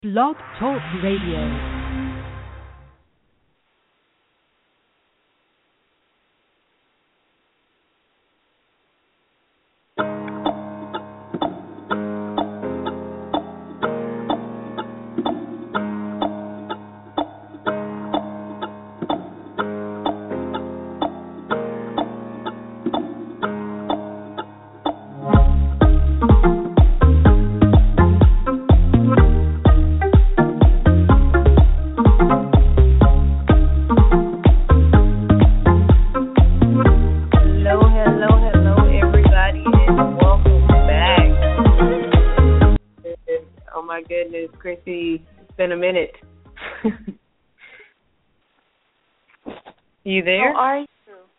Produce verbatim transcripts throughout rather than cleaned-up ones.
Blog Talk Radio. Chrissy, it's been a minute. You there? How are you?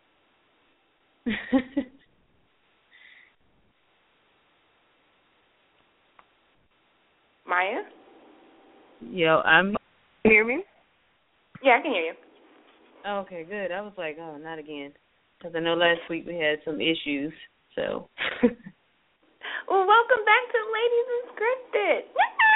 Maya? Yo, I'm. Can you hear me? Yeah, I can hear you. Oh, okay, good. I was like, oh, not again. Because I know last week we had some issues, so. Well, welcome back to Ladies Unscripted.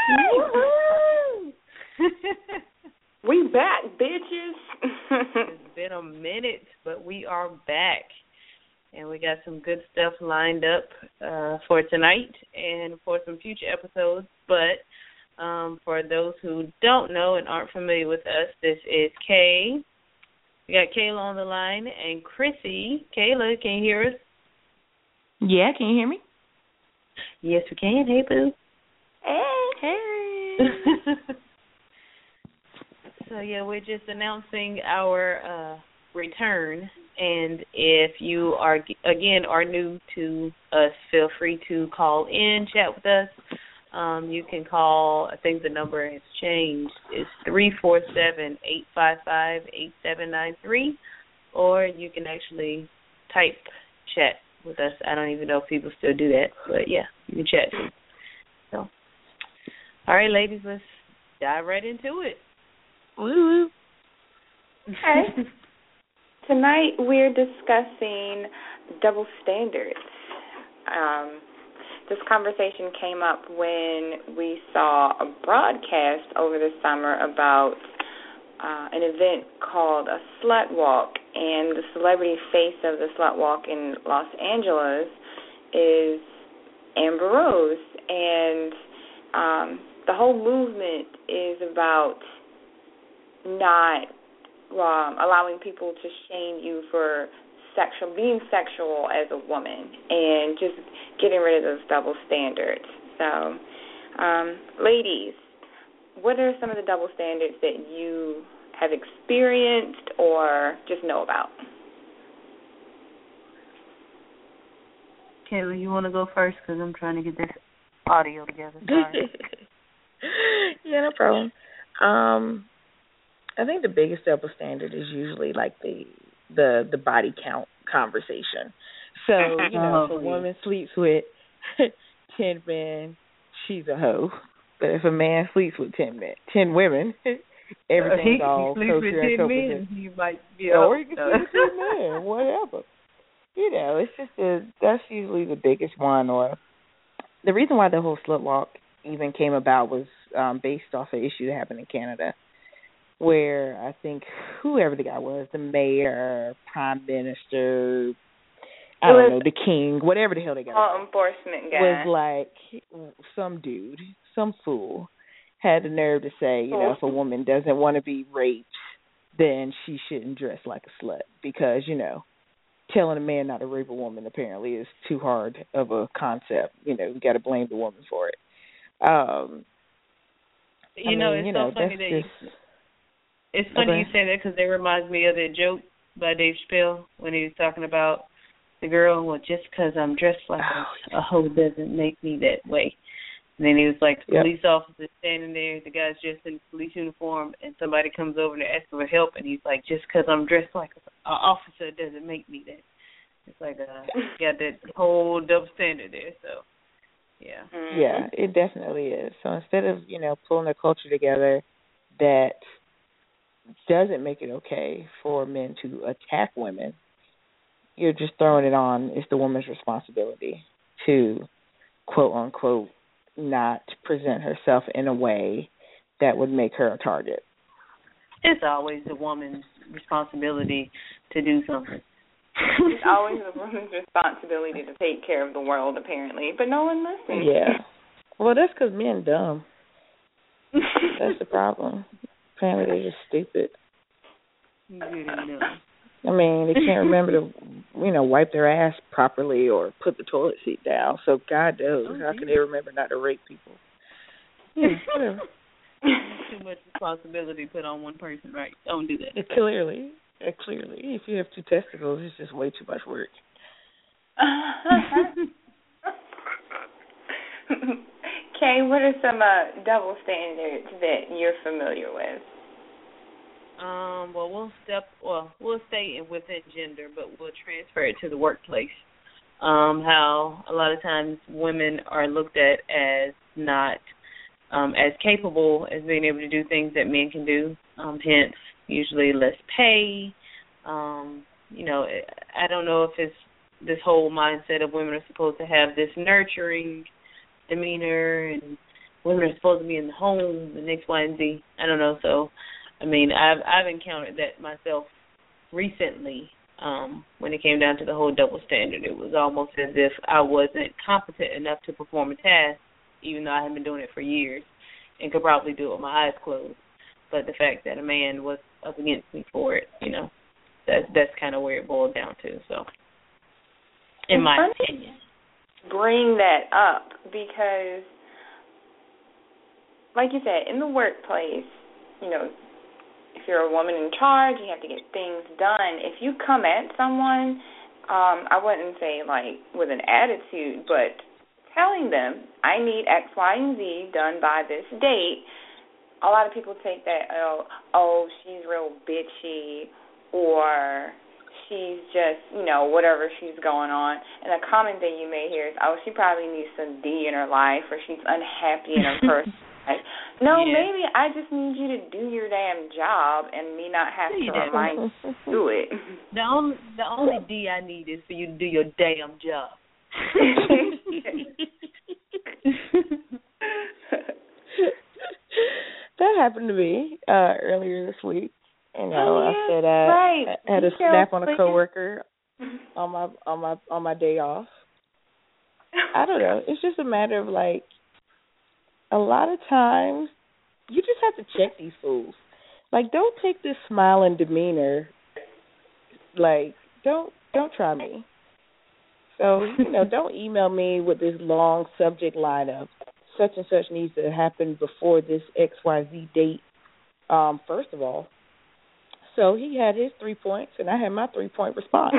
We back, bitches. It's been a minute, but we are back. And we got some good stuff lined up uh, for tonight and for some future episodes. But um, for those who don't know and aren't familiar with us, this is Kay. We got Kayla on the line and Chrissy. Kayla, can you hear us? Yeah, can you hear me? Yes, we can. Hey, boo. Hey. Hey. So, yeah, we're just announcing our uh, return. And if you are, again, are new to us, feel free to call in, chat with us. Um, you can call, I think the number has changed. It's three four seven, eight five five, eight seven nine three. Or you can actually type chat with us. I don't even know if people still do that. But, yeah, you can chat. So, all right, ladies, let's dive right into it. Woo. Okay. Tonight we're discussing double standards. Um, this conversation came up when we saw a broadcast over the summer about uh, an event called a Slut Walk, and the celebrity face of the Slut Walk in Los Angeles is Amber Rose, and um, the whole movement is about not um, allowing people to shame you for sexual, being sexual as a woman, and just getting rid of those double standards. So, um, ladies, what are some of the double standards that you have experienced or just know about? Kayla, you want to go first? Because I'm trying to get this audio together. Sorry. Yeah, no problem. Um, I think the biggest double standard is usually like the the the body count conversation. So, you know, if a woman sleeps with ten men, she's a hoe. But if a man sleeps with ten men, ten women, everything's uh, he, all he sleeps with ten men, he might be or up, you can sleep with ten men, whatever. You know, it's just a, that's usually the biggest one. Or the reason why the whole slut walk even came about was um, based off an issue that happened in Canada, where I think whoever the guy was, the mayor, prime minister, I don't know, the king, whatever the hell they got, law enforcement guy, was like some dude, some fool, had the nerve to say, you know, if a woman doesn't want to be raped, then she shouldn't dress like a slut because, you know, telling a man not to rape a woman apparently is too hard of a concept. You know, you got to blame the woman for it. Um, you I know, mean, it's you so know, funny that's that just, you, it's funny okay. you say that because it reminds me of that joke by Dave Chappelle when he was talking about the girl. Well, just because I'm dressed like a, a hoe doesn't make me that way. And then he was like, the yep. police officer standing there, the guy's dressed in police uniform, and somebody comes over and asks for help, and he's like, just because I'm dressed like an officer doesn't make me that. It's like, uh, got that whole double standard there, so, yeah. Yeah, it definitely is. So instead of, you know, pulling a culture together that doesn't make it okay for men to attack women, you're just throwing it on. It's the woman's responsibility to, quote unquote, not present herself in a way that would make her a target. It's always the woman's responsibility to do something. It's always the woman's responsibility to take care of the world, apparently, but no one listens. Yeah. Well, that's because men dumb. That's the problem. Apparently they're just stupid. I mean, they can't remember to, you know, wipe their ass properly or put the toilet seat down. So God knows, oh, how can they remember not to rape people? Yeah, whatever. Too much responsibility put on one person, right? Don't do that. Yeah, clearly, yeah, clearly, if you have two testicles, it's just way too much work. Kay, what are some uh, double standards that you're familiar with? Um, well, we'll step. Well, we'll stay within gender, but we'll transfer it to the workplace. Um, how a lot of times women are looked at as not um, as capable as being able to do things that men can do. Um, hence, usually less pay. Um, you know, I don't know if it's this whole mindset of women are supposed to have this nurturing demeanor and women are supposed to be in the home and X, Y, and Z. I don't know. So, I mean, I've I've encountered that myself recently. Um, when it came down to the whole double standard, it was almost as if I wasn't competent enough to perform a task, even though I had been doing it for years and could probably do it with my eyes closed. But the fact that a man was up against me for it, you know, that's that's kind of where it boiled down to. So, in my opinion, bring that up because, like you said, in the workplace, you know, if you're a woman in charge, you have to get things done. If you come at someone, um, I wouldn't say like with an attitude, but telling them, I need X, Y, and Z done by this date, a lot of people take that, oh, oh, she's real bitchy, or she's just, you know, whatever she's going on. And a common thing you may hear is, oh, she probably needs some D in her life, or she's unhappy in her personal life. No, yeah. Maybe I just need you to do your damn job and me not have to remind you to do it. The only, the only D I need is for you to do your damn job. That happened to me uh, earlier this week. You know, oh, yeah, I said I, right. I had a snap on a coworker on my on my on my day off. I don't know. It's just a matter of like. A lot of times, you just have to check these fools. Like, don't take this smile and demeanor. Like, don't don't try me. So, you know, don't email me with this long subject line of such and such needs to happen before this X Y Z date. Um, first of all, so he had his three points, and I had my three-point response.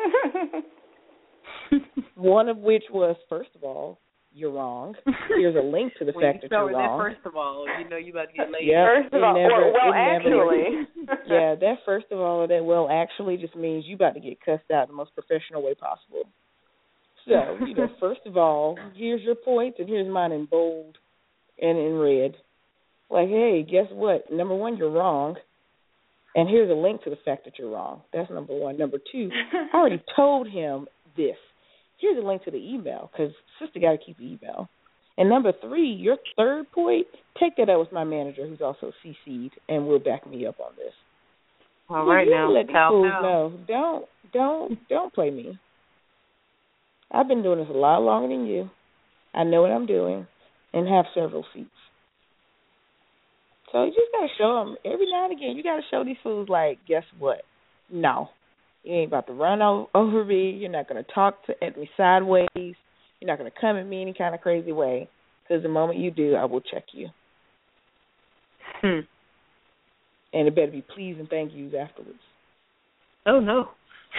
One of which was, first of all, you're wrong. Here's a link to the when fact you that you're wrong. That first of all, you know you about to get laid. Yep, first of all, never, well, well actually. Never, yeah, that first of all, that well actually just means you about to get cussed out in the most professional way possible. So, you know, first of all, here's your point, and here's mine in bold and in red. Like, hey, guess what? Number one, you're wrong. And here's a link to the fact that you're wrong. That's number one. Number two, I already told him this. Here's a link to the email, because sister got to keep the email. And number three, your third point, take that out with my manager, who's also C C'd, and will back me up on this. All well, right you now, let these pal, fools pal. know. Don't, don't, don't play me. I've been doing this a lot longer than you. I know what I'm doing, and have several seats. So you just got to show them, every now and again, you got to show these fools, like, guess what? No. You ain't about to run over me. You're not going to talk to at me sideways. You're not going to come at me any kind of crazy way. Because the moment you do, I will check you. Hmm. And it better be please and thank yous afterwards. Oh, no.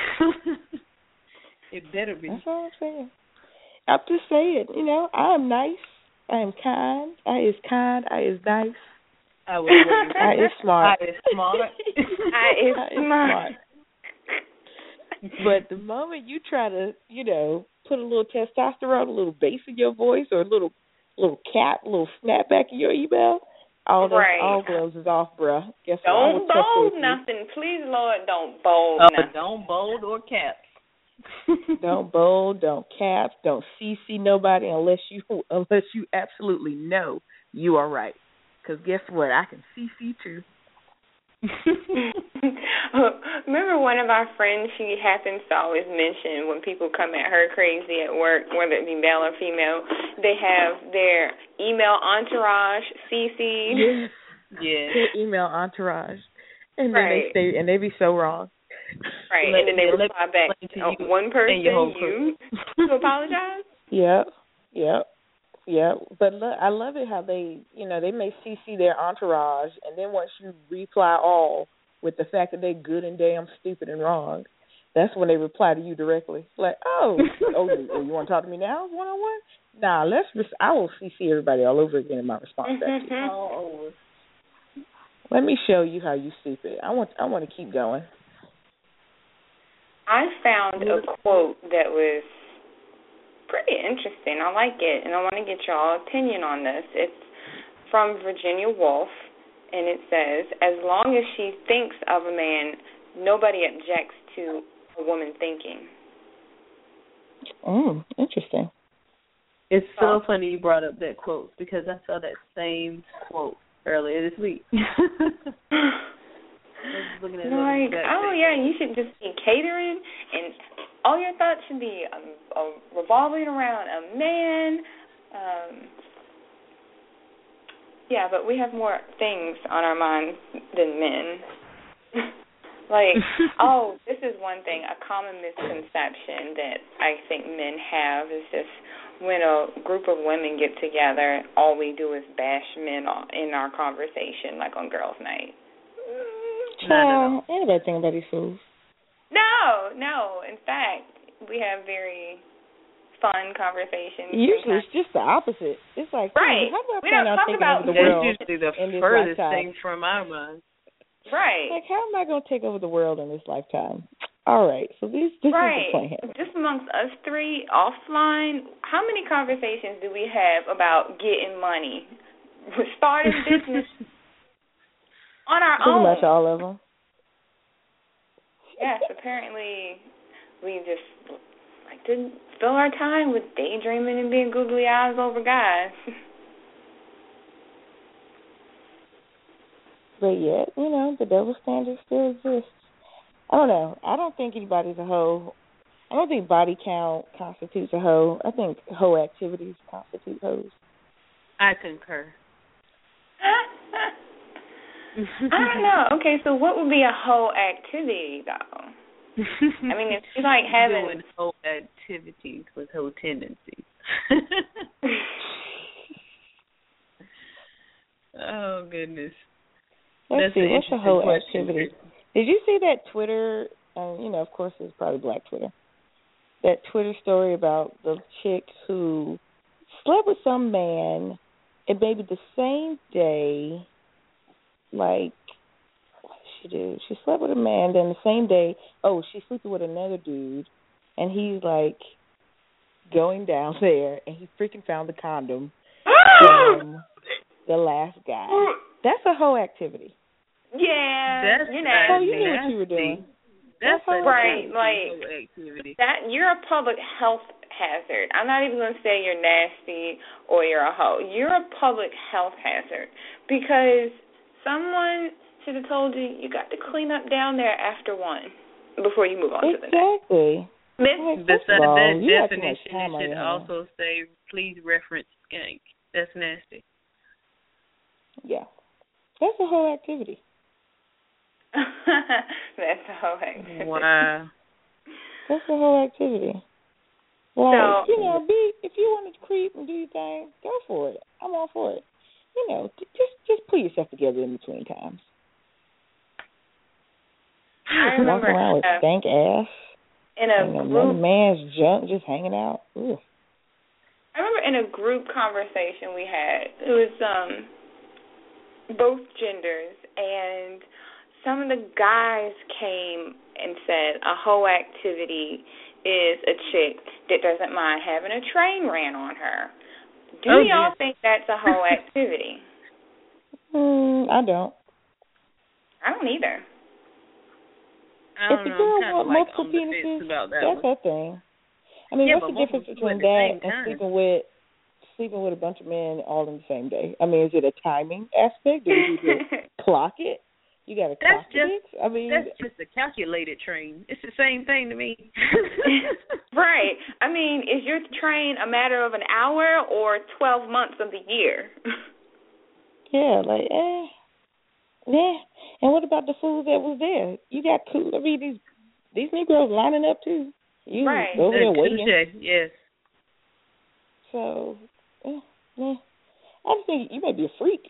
It better be. That's all I'm saying. I'm just saying, you know, I am nice. I am kind. I is kind. I is nice. I, was I is smart. I is smart. I is I is smart. smart. But the moment you try to, you know, put a little testosterone, a little bass in your voice, or a little little cap, a little snapback in your email, all those right. all gloves is off, bruh. Guess don't what? bold nothing. Please, Lord, don't bold oh, nothing. Don't bold or cap. Don't bold, don't cap, don't C C nobody unless you unless you absolutely know you are right. Because guess what? I can C C too. Remember one of our friends, she happens to always mention when people come at her crazy at work, whether it be male or female, they have their email entourage C C'd. Yes. Yeah. Their email entourage. And then Right. they stay, and they be so wrong. Right, Let, and then they yeah, reply back, to oh, you one person, and your whole you, crew. to apologize? Yep, yep, yep. But look, I love it how they, you know, they may C C their entourage, and then once you reply all with the fact that they're good and damn stupid and wrong, that's when they reply to you directly. Like, oh, oh, you, oh, you want to talk to me now, one on one? Nah, let's just. I will C C everybody all over again in my response back to you. All over. Let me show you how you stupid. I want. I want to keep going. I found a quote that was pretty interesting. I like it, and I want to get y'all's opinion on this. It's from Virginia Woolf, and it says, as long as she thinks of a man, nobody objects to a woman thinking. Mm, interesting. It's so funny you brought up that quote because I saw that same quote earlier this week. Looking at like, oh, thing. yeah, you should just be catering, and all your thoughts should be um, uh, revolving around a man. Um, yeah, but we have more things on our minds than men. Like, oh, this is one thing, a common misconception that I think men have is just when a group of women get together, all we do is bash men in our conversation, like on girls' night. Child, anybody think about these fools? No, no. In fact, we have very fun conversations. Usually it's just the opposite. It's like, right. how do I we plan don't on talk taking about over the That's world usually the in this furthest lifetime? thing from our mind. Right. Like, how am I going to take over the world in this lifetime? All right, so this, this right. is the plan. Just amongst us three, offline, how many conversations do we have about getting money, starting business on our Pretty own? much all of them. Yes, apparently we just like to fill our time with daydreaming and being googly eyes over guys. But yet, you know, the double standard still exists. I don't know. I don't think anybody's a hoe. I don't think body count constitutes a hoe. I think hoe activities constitute hoes. I concur. I don't know. Okay, so what would be a hoe activity, though? I mean, if you like having doing hoe activities with hoe tendencies. Oh goodness. Let's That's see. an What's a hoe question. activity? Did you see that Twitter? Um, you know, of course, it's probably Black Twitter. That Twitter story about the chick who slept with some man, and maybe the same day. Like, what did she do? She slept with a man, then the same day, oh, she's sleeping with another dude, and he's, like, going down there, and he freaking found the condom from the last guy. That's a hoe activity. Yeah, That's you know. Oh, you knew what you were doing. That's, That's a right, nasty like, hoe activity. That you're a public health hazard. I'm not even going to say you're nasty or you're a hoe. You're a public health hazard because someone should have told you you got to clean up down there after one before you move on to the next. Exactly. Miss, Like, Beside first of all, that you got too much definition, time it on should your hands. also say, please reference skank. That's nasty. Yeah. That's a whole activity. That's a whole activity. Wow. That's a whole activity. Like, So, you know, be if you want to creep and do your thing, go for it. I'm all for it. You know, just just pull yourself together in between times. I remember Walking around with uh, stank ass in a and group. another man's junk just hanging out. Ugh. I remember in a group conversation we had. It was um both genders, and some of the guys came and said a whole activity is a chick that doesn't mind having a train ran on her. Do Oh, y'all yes. think that's a whole activity? Mm, I don't. I don't either. I If don't the know. girl I'm kind of wants like multiple on the fence penises, about that that's one. her thing. I mean, Yeah, what's but the difference multiple between at the that same and time. sleeping with sleeping with a bunch of men all in the same day? I mean, is it a timing aspect? Do you just clock it? You got to clock it? I mean, that's just a calculated train. It's the same thing to me. Right. I mean, is your train a matter of an hour or twelve months of the year? Yeah, like, eh. Yeah. And what about the fools that was there? You got cool. I mean, these, these Negroes lining up, too. You right. over there waiting. Yes. So, yeah, yeah. I just think you may be a freak.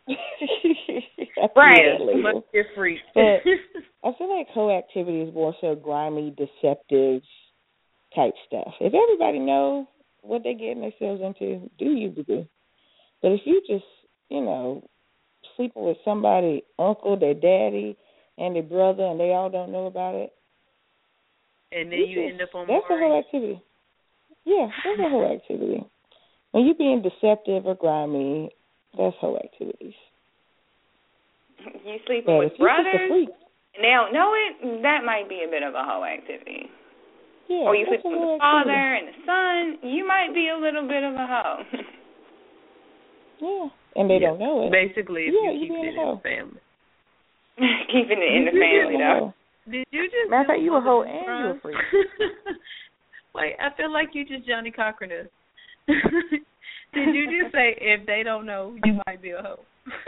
Right. You must be a freak. But I feel like co-activity is more so grimy, deceptive type stuff. If everybody knows what they're getting themselves into, do you, boo-boo. But if you just, you know, sleeping with somebody, uncle, their daddy, and their brother, and they all don't know about it, and then you, you just, end up on that's Maury. a whole activity. Yeah, that's a whole activity. When you're being deceptive or grimy, that's whole activities. You sleeping but with if brothers, you're just a freak, and they don't know it, that might be a bit of a whole activity. Yeah, or you sleeping with the father activity. and the son, you might be a little bit of a hoe. Yeah, and they yeah. don't know it. Basically, if yeah, you keep it in the family. Keeping it in the family, though. Did you just Matter of fact, you a hoe and you a freak. Like, I feel like you just Johnny Cochran us. Did you just say, if they don't know, you might be a hoe?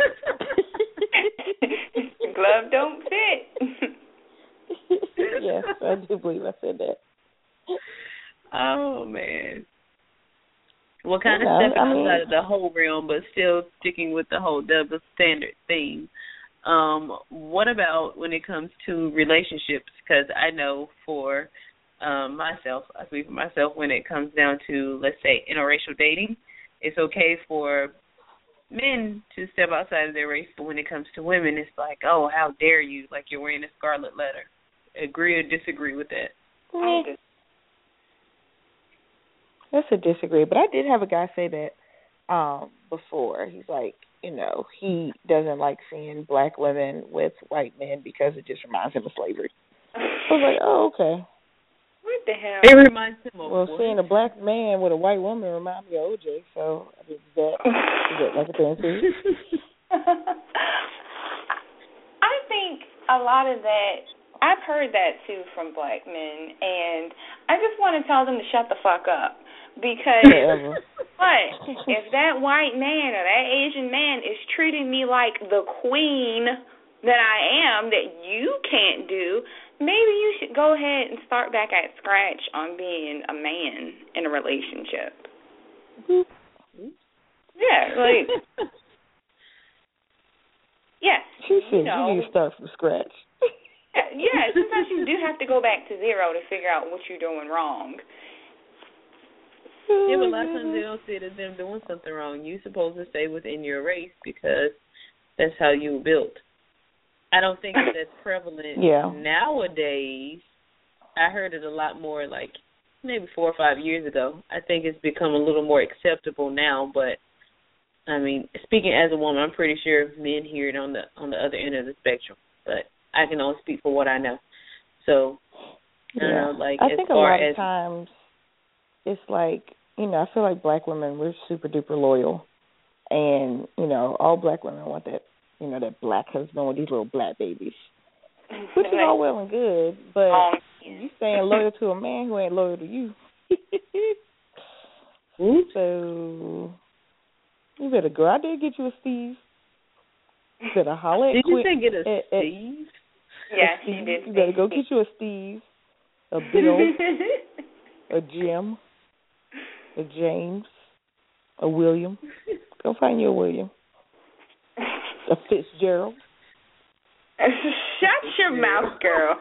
Glove don't fit. Yes, I do believe I said that. Oh, man. Well, kind you of know, stepping I mean, outside of the whole realm, but still sticking with the whole double standard theme. Um, what about when it comes to relationships? Because I know for um, myself, I speak for myself, when it comes down to, let's say, interracial dating, it's okay for men to step outside of their race, but when it comes to women, it's like, oh, how dare you, like you're wearing a scarlet letter. Agree or disagree with that? Yeah. That's a disagree, but I did have a guy say that um, before. He's like, you know, he doesn't like seeing black women with white men because it just reminds him of slavery. I was like, oh, okay. What the hell? It reminds him of Well, what? seeing a black man with a white woman reminds me of O J, so I mean, is that, is that like a thing too? I think a lot of that, I've heard that too from black men, and I just want to tell them to shut the fuck up. Because what if that white man or that Asian man is treating me like the queen that I am that you can't do, maybe you should go ahead and start back at scratch on being a man in a relationship. Yeah, like yes, she said you know, you need to start from scratch. yeah, yeah, sometimes you do have to go back to zero to figure out what you're doing wrong. Yeah, but a lot of times they don't see it as them doing something wrong. You're supposed to stay within your race because that's how you were built. I don't think that that's prevalent yeah. nowadays. I heard it a lot more like maybe four or five years ago. I think it's become a little more acceptable now, but I mean, speaking as a woman, I'm pretty sure men hear it on the on the other end of the spectrum, but I can only speak for what I know. So, I don't yeah. know, like I as think far a lot as of times it's like, you know, I feel like black women, we're super duper loyal, and you know, all black women want that, you know, that black husband with these little black babies, which is all well and good, but um, you staying loyal to a man who ain't loyal to you. So you better go out there and get you a Steve. You better holler at Did quick. you say get a at, at, Steve? Yeah, a Steve. she did. You better go get you a Steve, a Bill, a Jim, a James, a William. Go find you a William. A Fitzgerald. Shut your mouth, girl.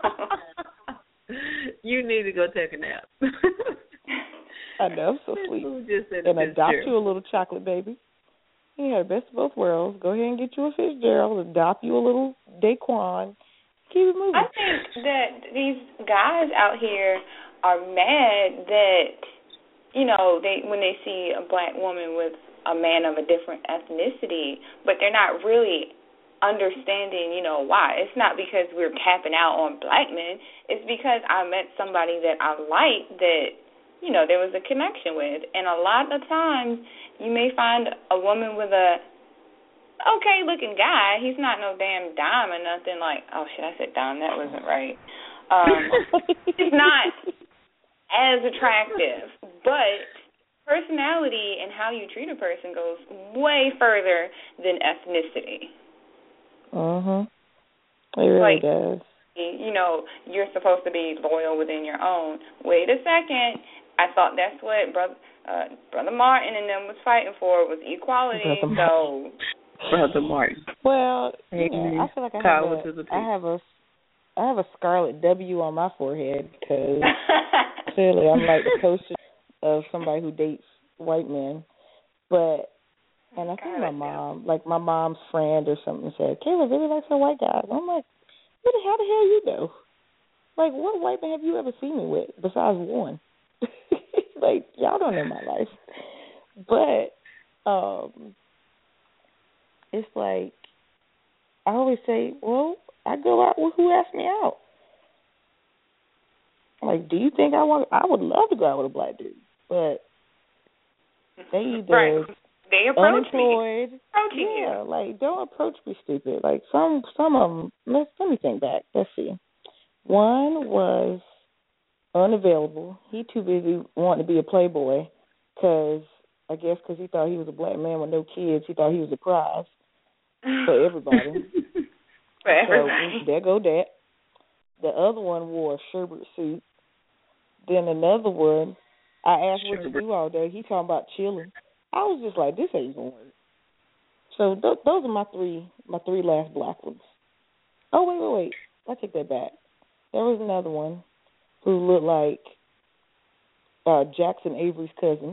You need to go take a nap. I know, I'm so sweet. Just said And adopt you a little chocolate baby. Yeah, best of both worlds. Go ahead and get you a Fitzgerald. Adopt you a little Daquan. Keep it moving. I think that these guys out here are mad that, you know, they when they see a black woman with a man of a different ethnicity, but they're not really understanding, you know, why. It's not because we're tapping out on black men. It's because I met somebody that I liked that, you know, there was a connection with. And a lot of times you may find a woman with a okay looking guy. He's not no damn dime or nothing. Like, oh shit, I said dime. That wasn't right. Um, he's not as attractive, but personality and how you treat a person goes way further than ethnicity. Mhm. It really like, does. You know, you're supposed to be loyal within your own. Wait a second. I thought that's what brother uh, brother Martin and them was fighting for was equality. Brother so, Brother Martin. Well, yeah, I feel like I have a, I have a I have a scarlet W on my forehead because clearly I'm like the poster of somebody who dates white men. But, and I think my mom, like my mom's friend or something said, Kayla really likes her white guys. I'm like, what the, how the hell you know? Like, what white man have you ever seen me with besides one? Like, y'all don't know my life. But, um, it's like, I always say, well, I go out with who asks me out. Like, do you think I want? I would love to go out with a black dude, but they either right. they approach unemployed. Me. Approaching yeah, you. like don't approach me stupid. Like some some of them. Let's let me think back. Let's see. One was unavailable. He too busy wanting to be a playboy, because I guess because he thought he was a black man with no kids. He thought he was a prize for everybody. For everybody. So there go that. The other one wore a sherbet suit. Then another one, I asked what to do all day. He talking about chilling. I was just like, this ain't gonna work. So th- those are my three, my three last black ones. Oh wait, wait, wait. I take that back. There was another one who looked like uh, Jackson Avery's cousin.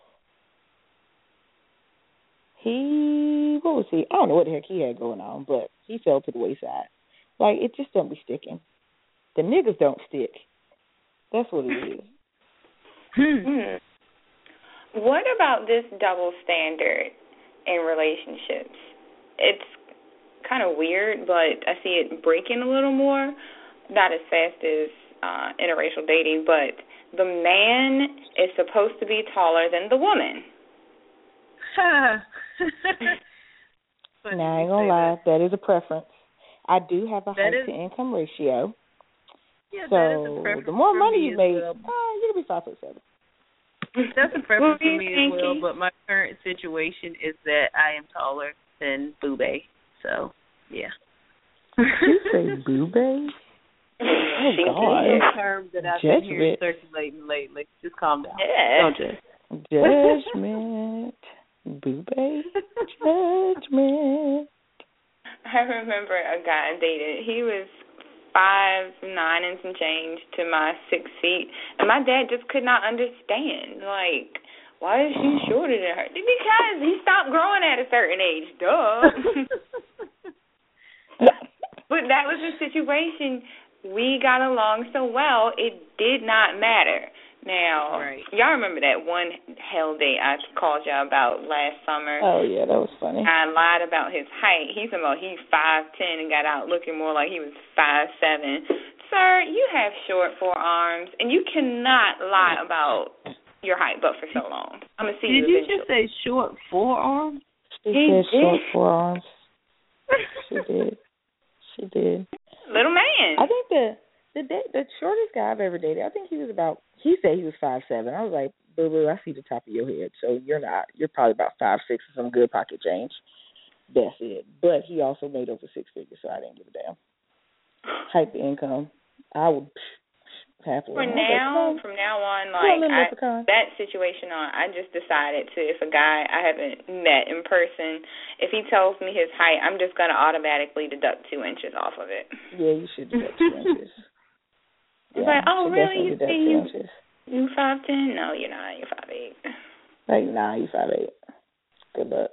He, what was he? I don't know what the heck he had going on, but he fell to the wayside. Like, it just don't be sticking. The niggas don't stick. That's what it is. Hmm. What about this double standard in relationships? It's kind of weird, but I see it breaking a little more. Not as fast as uh, interracial dating, but the man is supposed to be taller than the woman. Now, I ain't gonna lie, that. that is a preference. I do have a height is, to income ratio. Yeah, so that is a preference the more money you make, well. uh, you can be five foot seven. That's a preference for me Thank as well, you. but my current situation is that I am taller than Boobay. So, yeah. You say Boobay? Oh, God. It's a term that I've Judgment. been hearing circulating lately. Just calm down. Yeah. Don't judge. Judgment. Boobay. Judgment. I remember a guy I dated. He was five nine and some change to my six feet, and my dad just could not understand. Like, why is she shorter than her? Because he stopped growing at a certain age. Duh. But that was the situation. We got along so well, it did not matter. Now, right. Y'all remember that one hell date I called y'all about last summer? Oh, yeah, that was funny. I lied about his height. He's about he's five ten and got out looking more like he was five seven. Sir, you have short forearms, and you cannot lie about your height, but for so long. I'm gonna see Did you. Did you just say short forearms? She he said did. short forearms. She did. She did. Little man. I think the the the shortest guy I've ever dated, I think he was about. He said he was five seven. I was like, boo boo, I see the top of your head, so you're not. You're probably about five six with some good pocket change. That's it. But he also made over six figures, so I didn't give a damn. Height to income, I would happily. For now, like, from now on, like I, that situation on, I just decided to, if a guy I haven't met in person, if he tells me his height, I'm just gonna automatically deduct two inches off of it. Yeah, you should deduct two inches. It's Yeah, like, oh, really? You think you, inches. you five ten? No, you're not. You're five eight. Like, nah, you five eight. Good luck.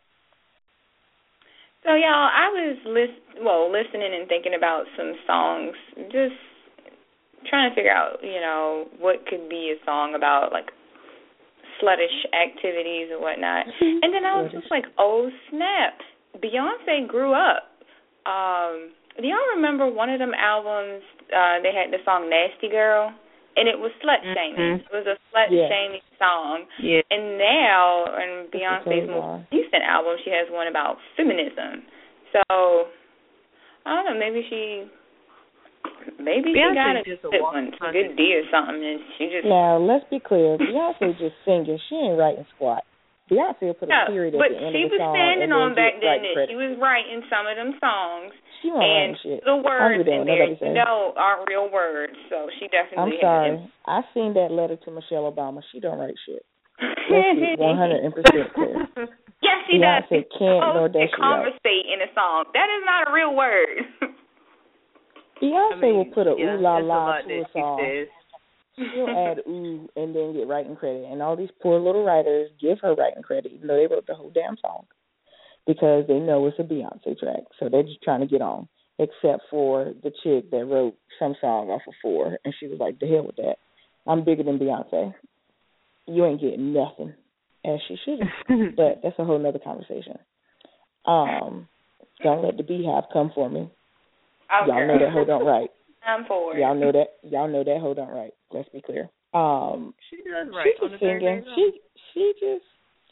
So, y'all, I was list well listening and thinking about some songs, just trying to figure out, you know, what could be a song about, like, sluttish activities and whatnot. And then I was just like, oh, snap. Beyonce grew up. Um, do y'all remember one of them albums, uh, they had the song Nasty Girl? and it was slut shaming. Mm-hmm. It was a slut Yeah. shaming song. Yeah. And now, in It's the Beyonce's same most song. recent album, she has one about feminism. So I don't know. Maybe she, maybe she got a Beyonce's just a good walking one, a country. good D or something, and she just. Now, let's be clear. Beyonce just singing. She ain't writing squat. Beyonce will put a Yeah, period but at the end she of the was song standing and on then back get then writing that credit. she was writing some of them songs, She won't and write shit. the words doing in what there, nobody you says. know, aren't real words. So she I'm definitely. sorry. Has, I seen that letter to Michelle Obama. She don't write shit. Let's be one hundred percent clear. Yes, she Beyonce does. can't oh, nor does she write. conversate in a song. That is not a real word. Beyonce I mean, will put a yeah, ooh la that's a la lot to that a she song. says. She'll add ooh and then get writing credit. And all these poor little writers give her writing credit, even though they wrote the whole damn song, because they know it's a Beyonce track. So they're just trying to get on, except for the chick that wrote some song off of Four, and she was like, the hell with that. I'm bigger than Beyonce. You ain't getting nothing, as she should have. But that's a whole nother conversation. Um, don't let the Beehive come for me. Oh, Y'all know that hoe don't write. I'm for it. Y'all know that. Y'all know that hoe don't write. Let's be clear. Um, She does right. She's on just the third singing. day She she just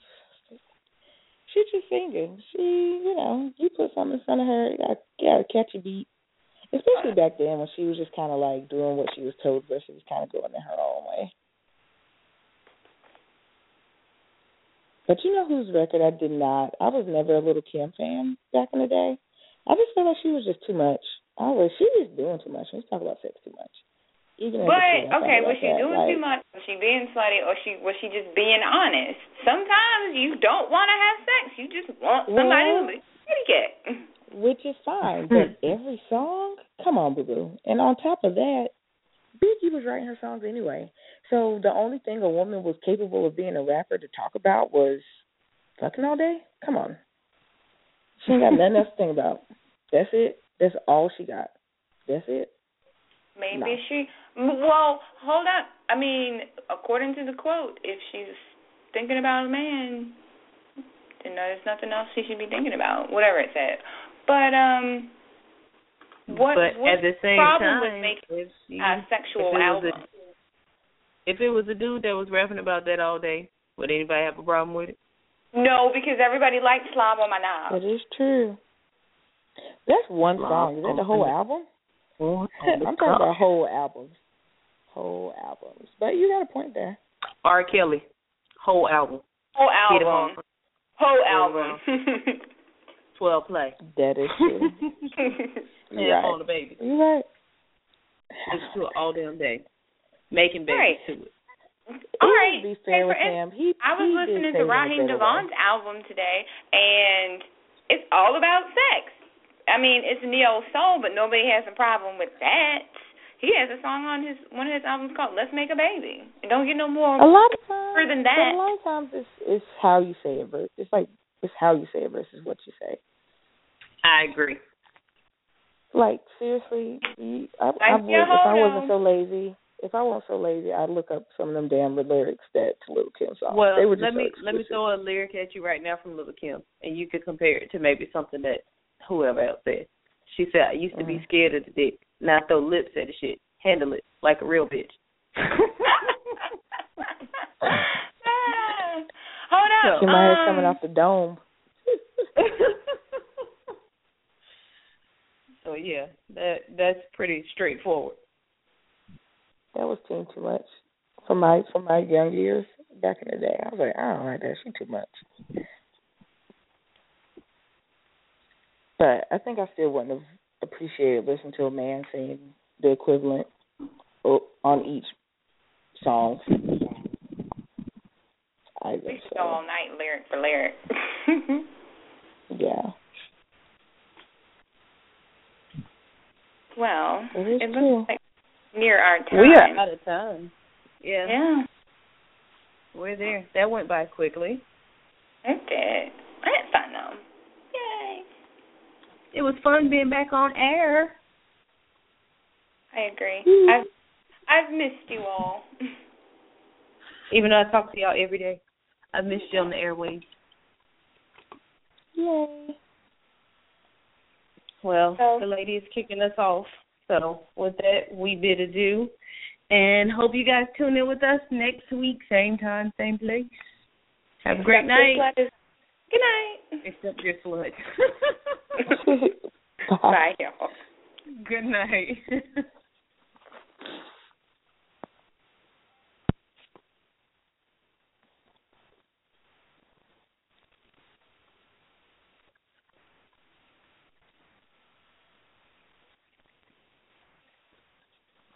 she just singing. She you know you put something in front of her, you got got a catchy beat. Especially back then when she was just kind of like doing what she was told versus kind of going in her own way. But you know whose record I did not? I was never a Little Kim fan back in the day. I just felt like she was just too much. I was she was doing too much. Let's talk about sex too much. Even But as a kid, I okay, thought was about she that. doing like, too much? Was she being slutty, or she was she just being honest? Sometimes you don't want to have sex. You just want somebody well, to be pretty cat. Which is fine, but every song, come on, boo boo. And on top of that, Biggie was writing her songs anyway. So the only thing a woman was capable of being a rapper to talk about was fucking all day. Come on, she ain't got nothing else to think about. That's it. That's all she got. That's it. Maybe No. she. Well, hold up. I mean, according to the quote, if she's thinking about a man, then there's nothing else she should be thinking about. Whatever it said. But um, what but what's at the same problem time, with making if she, a sexual if it album? Was a, if it was a dude that was rapping about that all day, would anybody have a problem with it? No, because everybody likes Slob on My Knob. That is true. That's one Slob song. Is that the whole on album? On I'm talking about whole albums. Whole albums. But you got a point there. R. Kelly, whole album. Whole Get 'em album. on. Whole Whole album. twelve play. That is true. You're Hands right. on the baby. You're right. Listen to it all damn day. Making babies Right. to it. All right. To be fair Hey, with for him, he I was he listening did to say that Raheem better Devon's way. album today, and it's all about sex. I mean, it's neo soul, but nobody has a problem with that. He has a song on his one of his albums called "Let's Make a Baby." It don't get no more A lot of times, further than but that. a lot of times it's it's how you say it versus it's like it's how you say it versus what you say. I agree. Like seriously, you, I, Like, I would, yeah, if I hold wasn't on. so lazy. If I wasn't so lazy, I'd look up some of them damn lyrics that Little Kim songs. Well, they were just let so me explicit. let me throw a lyric at you right now from Little Kim, and you could compare it to maybe something that whoever else said. She said, "I used to be Mhm. scared of the dick. Now I throw lips at the shit. Handle it like a real bitch." Hold up. She might have um, coming off the dome. So yeah, that that's pretty straightforward. That was too too much for my for my young years back in the day. I was like, I don't like that. She too much. But I think I still wouldn't have appreciated listening to a man saying the equivalent o- on each song. I We think should go all so. night lyric for lyric. Yeah. Well, It is it true. looks like near our time. We are out of time. Yeah, Yeah, we're there. That went by quickly. it did. I had fun though. Yay! It was fun being back on air. I agree. Mm. I've I've missed you all. Even though I talk to y'all every day, I missed you on the airwaves. Yay. Well, So- the lady is kicking us off. So with that, we bid adieu. And hope you guys tune in with us next week, same time, same place. Have a great Except night. Good night. Except your slut. Bye, y'all. Good night.